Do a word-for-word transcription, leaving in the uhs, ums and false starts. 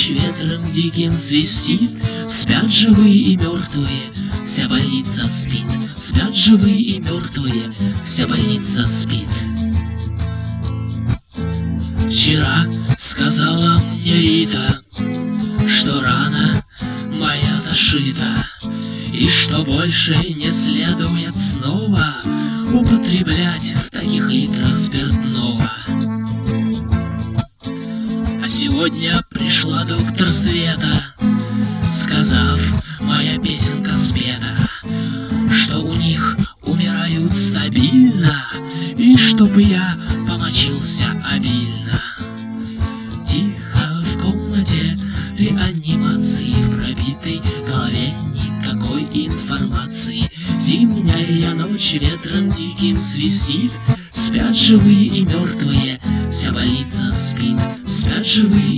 ночь ветром диким свистит. Спят живые и мертвые, вся больница спит. Спят живые и мертвые, вся больница спит. Вчера сказала мне Рита, что рана моя зашита, и что больше не следует снова употреблять в таких литрах спиртного. А сегодня пришла доктор Света, сказав, моя песенка спета, что у них умирают стабильно, и чтоб я помочился обильно. Тихо в комнате реанимации, в пробитой голове никакой информации. Зимняя ночь ветром диким свистит. Спят живые и мертвые, вся больница спит. Спят живые